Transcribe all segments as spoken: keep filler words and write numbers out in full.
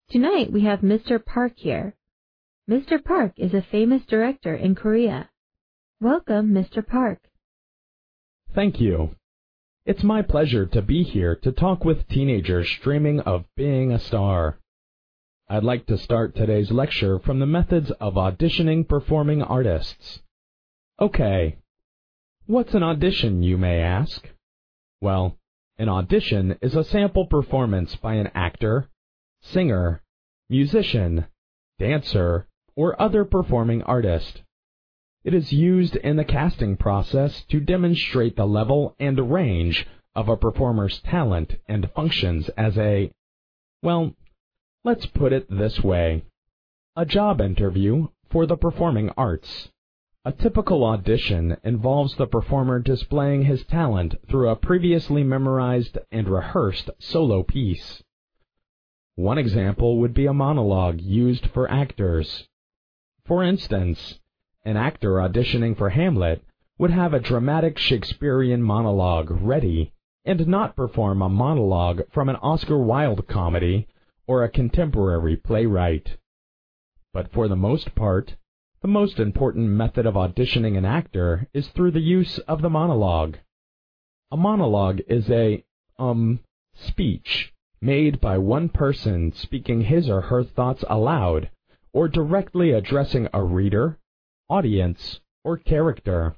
Tonight we have Mister Park here. Mister Park is a famous director in Korea. Welcome, Mister Park. Thank you. It's my pleasure to be here to talk with teenagers dreaming of being a star. I'd like to start today's lecture from the methods of auditioning performing artists. Okay, what's an audition, you may ask? Well, an audition is a sample performance by an actor, singer, musician, dancer, or other performing artist. It is used in the casting process to demonstrate the level and range of a performer's talent and functions as a, well, let's put it this way, a job interview for the performing arts. A typical audition involves the performer displaying his talent through a previously memorized and rehearsed solo piece. One example would be a monologue used for actors. For instance, an actor auditioning for Hamlet would have a dramatic Shakespearean monologue ready and not perform a monologue from an Oscar Wilde comedy or a contemporary playwright. But for the most part, the most important method of auditioning an actor is through the use of the monologue. A monologue is a, um, speech made by one person speaking his or her thoughts aloud or directly addressing a reader, audience, or character.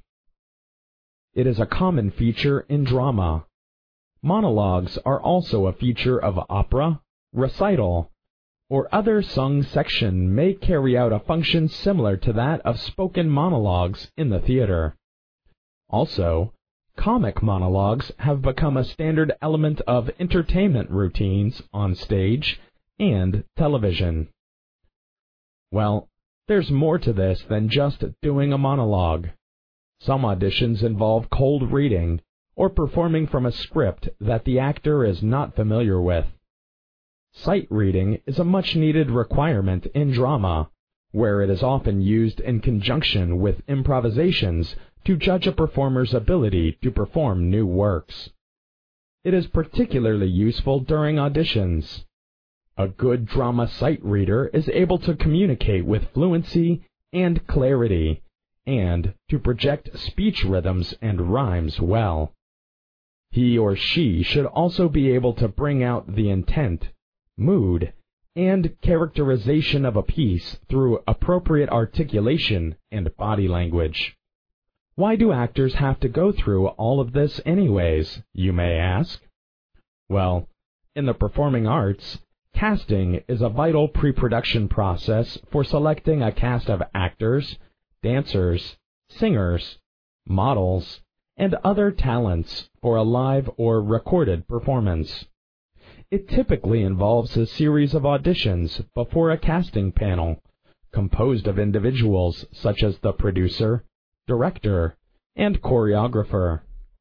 It is a common feature in drama. Monologues are also a feature of opera, recital, or other sung section may carry out a function similar to that of spoken monologues in the theater. Also, comic monologues have become a standard element of entertainment routines on stage and television. Well, there's more to this than just doing a monologue. Some auditions involve cold reading or performing from a script that the actor is not familiar with. Sight reading is a much-needed requirement in drama, where it is often used in conjunction with improvisations to judge a performer's ability to perform new works. It is particularly useful during auditions. A good drama sight reader is able to communicate with fluency and clarity, and to project speech rhythms and rhymes well. He or she should also be able to bring out the intent, mood, and characterization of a piece through appropriate articulation and body language. Why do actors have to go through all of this anyways, you may ask? Well, in the performing arts, casting is a vital pre-production process for selecting a cast of actors, dancers, singers, models, and other talents for a live or recorded performance. It typically involves a series of auditions before a casting panel, composed of individuals such as the producer, director, and choreographer.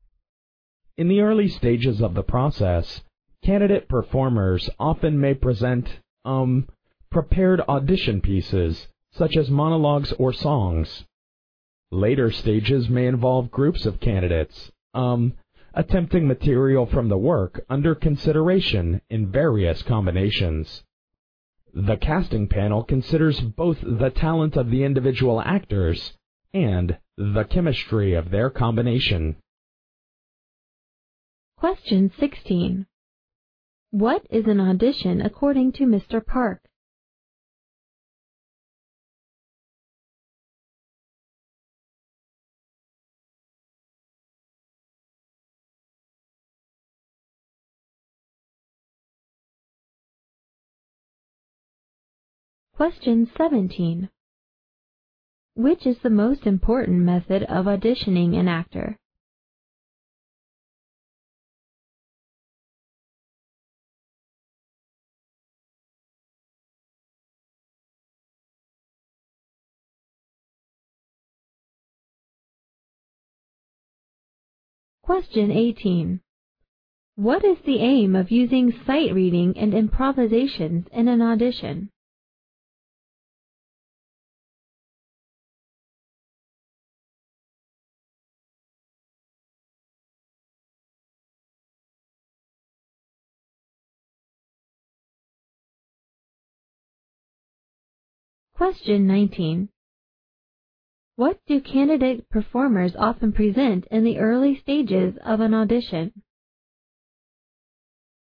In the early stages of the process, candidate performers often may present, um, prepared audition pieces, such as monologues or songs. Later stages may involve groups of candidates, um, attempting material from the work under consideration in various combinations. The casting panel considers both the talent of the individual actors and the chemistry of their combination. Question sixteen. What is an audition according to Mister Park? Question seventeen. Which is the most important method of auditioning an actor? Question eighteen. What is the aim of using sight reading and improvisations in an audition? Question nineteen. What do candidate performers often present in the early stages of an audition?